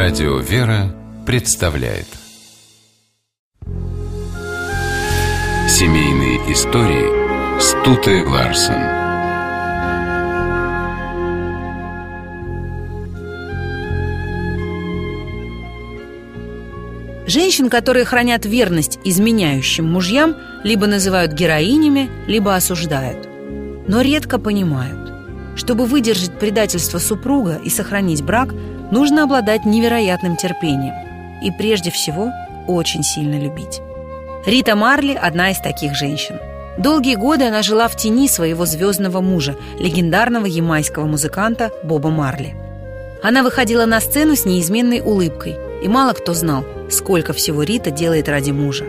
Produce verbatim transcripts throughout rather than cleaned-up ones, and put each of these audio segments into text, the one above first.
Радио «Вера» представляет семейные истории Стуте Ларсен. Женщин, которые хранят верность изменяющим мужьям, либо называют героинями, либо осуждают, но редко понимают. Чтобы выдержать предательство супруга и сохранить брак, нужно обладать невероятным терпением и, прежде всего, очень сильно любить. Рита Марли – одна из таких женщин. Долгие годы она жила в тени своего звездного мужа, легендарного ямайского музыканта Боба Марли. Она выходила на сцену с неизменной улыбкой, и мало кто знал, сколько всего Рита делает ради мужа.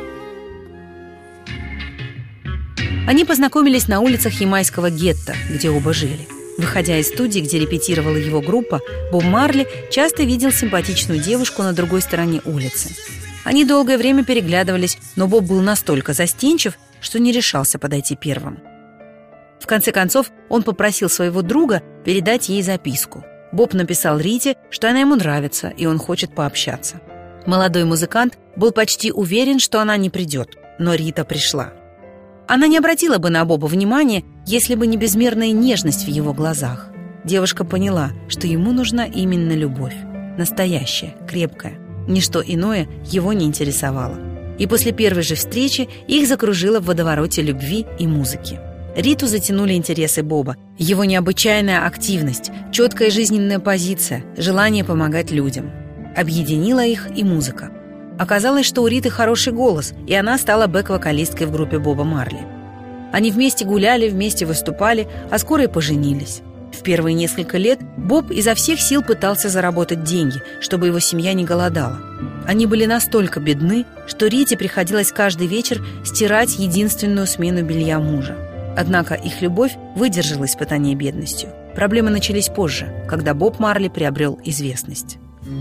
Они познакомились на улицах ямайского гетто, где оба жили. Выходя из студии, где репетировала его группа, Боб Марли часто видел симпатичную девушку на другой стороне улицы. Они долгое время переглядывались, но Боб был настолько застенчив, что не решался подойти первым. В конце концов, он попросил своего друга передать ей записку. Боб написал Рите, что она ему нравится, и он хочет пообщаться. Молодой музыкант был почти уверен, что она не придет, но Рита пришла. Она не обратила бы на Боба внимания, если бы не безмерная нежность в его глазах. Девушка поняла, что ему нужна именно любовь. Настоящая, крепкая. Ничто иное его не интересовало. И после первой же встречи их закружило в водовороте любви и музыки. Риту затянули интересы Боба, его необычайная активность, четкая жизненная позиция, желание помогать людям. Объединила их и музыка. Оказалось, что у Риты хороший голос, и она стала бэк-вокалисткой в группе Боба Марли. Они вместе гуляли, вместе выступали, а скоро и поженились. В первые несколько лет Боб изо всех сил пытался заработать деньги, чтобы его семья не голодала. Они были настолько бедны, что Рите приходилось каждый вечер стирать единственную смену белья мужа. Однако их любовь выдержала испытание бедностью. Проблемы начались позже, когда Боб Марли приобрел известность.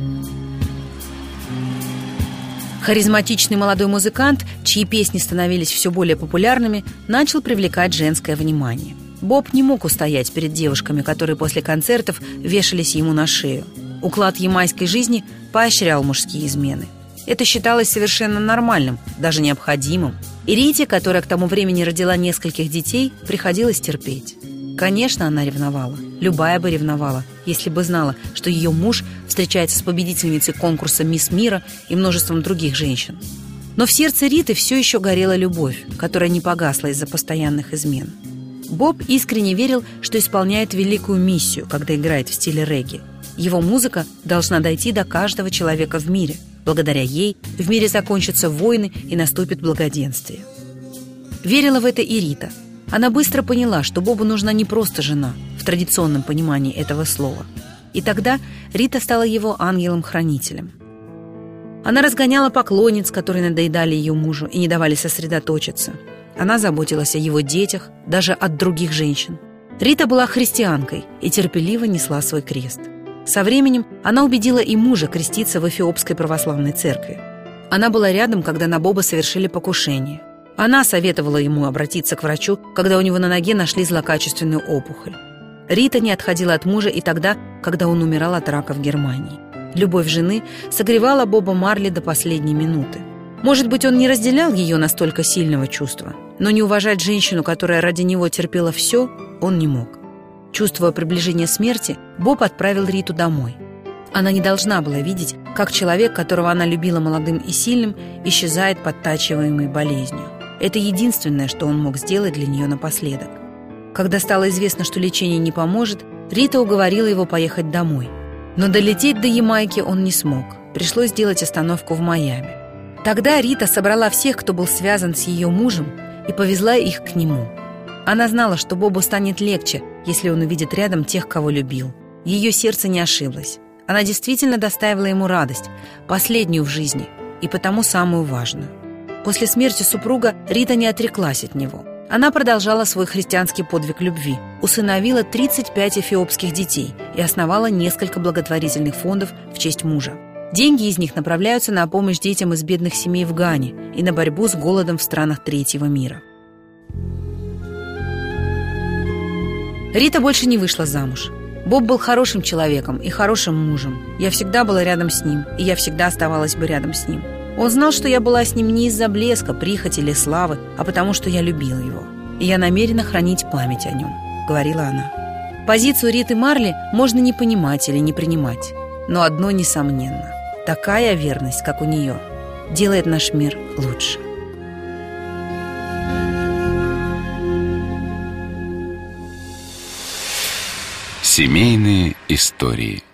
Харизматичный молодой музыкант, чьи песни становились все более популярными, начал привлекать женское внимание. Боб не мог устоять перед девушками, которые после концертов вешались ему на шею. Уклад ямайской жизни поощрял мужские измены. Это считалось совершенно нормальным, даже необходимым. И Рите, которая к тому времени родила нескольких детей, приходилось терпеть. Конечно, она ревновала. Любая бы ревновала, если бы знала, что ее муж встречается с победительницей конкурса «Мисс Мира» и множеством других женщин. Но в сердце Риты все еще горела любовь, которая не погасла из-за постоянных измен. Боб искренне верил, что исполняет великую миссию, когда играет в стиле регги. Его музыка должна дойти до каждого человека в мире. Благодаря ей в мире закончатся войны и наступит благоденствие. Верила в это и Рита. Она быстро поняла, что Бобу нужна не просто жена, в традиционном понимании этого слова. И тогда Рита стала его ангелом-хранителем. Она разгоняла поклонниц, которые надоедали ее мужу и не давали сосредоточиться. Она заботилась о его детях, даже от других женщин. Рита была христианкой и терпеливо несла свой крест. Со временем она убедила и мужа креститься в Эфиопской православной церкви. Она была рядом, когда на Боба совершили покушение. Она советовала ему обратиться к врачу, когда у него на ноге нашли злокачественную опухоль. Рита не отходила от мужа и тогда, когда он умирал от рака в Германии. Любовь жены согревала Боба Марли до последней минуты. Может быть, он не разделял ее настолько сильного чувства, но не уважать женщину, которая ради него терпела все, он не мог. Чувствуя приближение смерти, Боб отправил Риту домой. Она не должна была видеть, как человек, которого она любила молодым и сильным, исчезает подтачиваемый болезнью. Это единственное, что он мог сделать для нее напоследок. Когда стало известно, что лечение не поможет, Рита уговорила его поехать домой. Но долететь до Ямайки он не смог. Пришлось сделать остановку в Майами. Тогда Рита собрала всех, кто был связан с ее мужем, и повезла их к нему. Она знала, что Бобу станет легче, если он увидит рядом тех, кого любил. Ее сердце не ошиблось. Она действительно доставила ему радость, последнюю в жизни, и потому самую важную. После смерти супруга Рита не отреклась от него. Она продолжала свой христианский подвиг любви, усыновила тридцать пять эфиопских детей и основала несколько благотворительных фондов в честь мужа. Деньги из них направляются на помощь детям из бедных семей в Гане и на борьбу с голодом в странах третьего мира. Рита больше не вышла замуж. Боб был хорошим человеком и хорошим мужем. Я всегда была рядом с ним, и я всегда оставалась бы рядом с ним. Он знал, что я была с ним не из-за блеска, прихоти или славы, а потому что я любила его. И я намерена хранить память о нем, говорила она. Позицию Риты Марли можно не понимать или не принимать. Но одно несомненно. Такая верность, как у нее, делает наш мир лучше. Семейные истории.